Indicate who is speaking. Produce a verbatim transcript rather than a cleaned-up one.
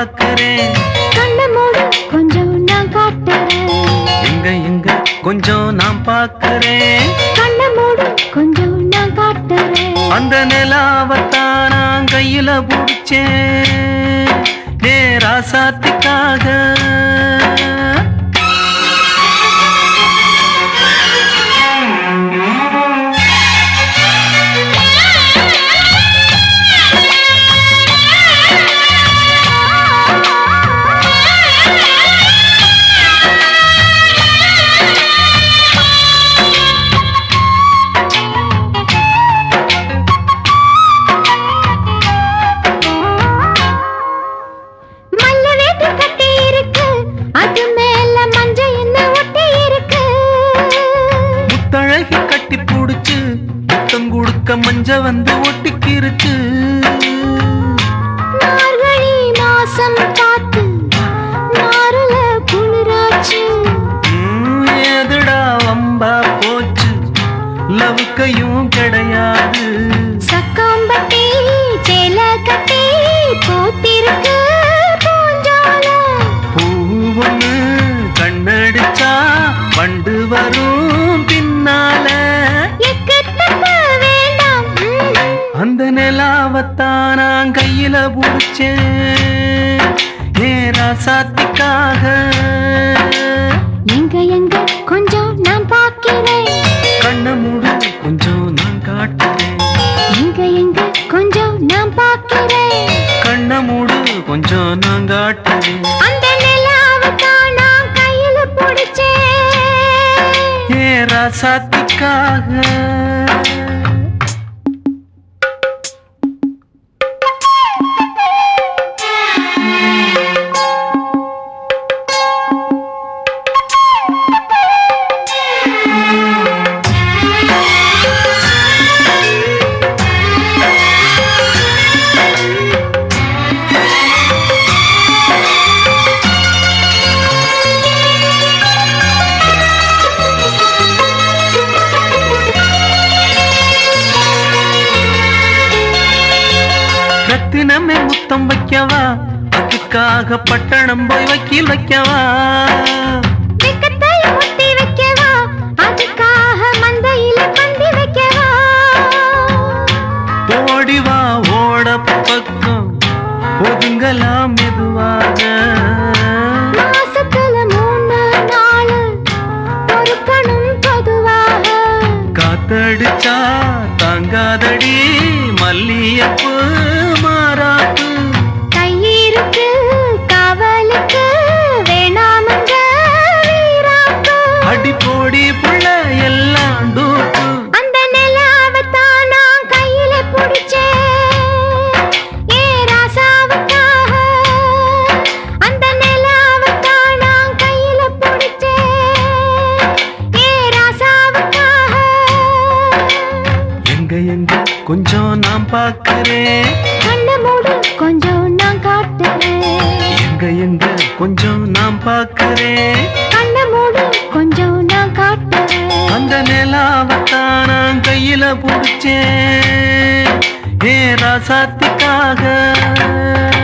Speaker 1: பாக்குறேன்.
Speaker 2: கண்ண மூடு கொஞ்சம் நான் காட்டுறேன்.
Speaker 1: எங்க எங்க கொஞ்சம் நான் பாக்குறேன்.
Speaker 2: கண்ண மூடு கொஞ்சம் நான் காட்டுறேன்.
Speaker 1: அந்த நிலாவத்தான் நான் கையில புடிச்சேன் ஏ ராசாத்திக்காக. மஞ்ச வந்து ஒட்டிக்கிருச்சு.
Speaker 2: மார்கழி மாசம் பார்த்து மாறுல குளிராச்சு.
Speaker 1: ஏதுடா வம்பா போச்சு லவுக்கையும் கிடையாது.
Speaker 2: சக்காம்பட்டி சேல கட்டி போத்திருக்கு பூஞ்சால.
Speaker 1: பூவொன்னு கண்ணடிச்சா வண்டு வரும் பின்னால. அந்த நிலாவத்தான் நான் கையில புடிச்சேன் ஏ ராசாத்திக்காக.
Speaker 2: எங்க எங்க கொஞ்சம் நான் பாக்கிறேன்.
Speaker 1: கண்ண மூடு கொஞ்சம் நான் காட்டுறேன்.
Speaker 2: எங்க எங்க கொஞ்சம் நான் பாக்கிறேன்.
Speaker 1: கண்ண மூடு கொஞ்சம் நான் காட்டுறேன்.
Speaker 2: அந்த நிலாவத்தான் நான் கையில புடிச்சேன்
Speaker 1: ஏ ராசாத்திக்காக. ரத்தினமே முத்தம் வைக்கவா அதுக்காக பட்டணம் போய் வக்கீல் வைக்கவா.
Speaker 2: முத்தி வைக்கவா அதுக்காக மந்தையில பந்தி வைக்கவா.
Speaker 1: ஓடிவா ஓட பக்கம் ஒதுங்கலாம் மெதுவாக.
Speaker 2: மாசத்துல மூணு நாள் பொறுக்கணும் பொதுவாக.
Speaker 1: காத்தடிச்சா தாங்காதடி மல்லியப்பு மாறாப்பு.
Speaker 2: கையிருக்கு காவலுக்கு வேணாமங்க வீராப்பு.
Speaker 1: அடி போடி புள்ள எல்லாம் டூப்பு.
Speaker 2: அந்த நிலாவத்தான் நான் கையில புடிச்சேன் ஏ ராசாவுக்காக. அந்த நிலாவத்தான் நான் கையில புடிச்சேன் ஏ ராசாவுக்காக.
Speaker 1: எங்க எங்க கொஞ்சம் நான் பாக்குறேன்.
Speaker 2: கண்ண மூடு கொஞ்சம் நான் காட்டுறேன்.
Speaker 1: எங்க எங்க கொஞ்சம் நான் பாக்குறேன்.
Speaker 2: கண்ண மூடு கொஞ்சம் நான் காட்டுறேன்.
Speaker 1: அந்த நிலாவத்தான் நான் கையில புடிச்சேன் ஏ ராசாத்திக்காக.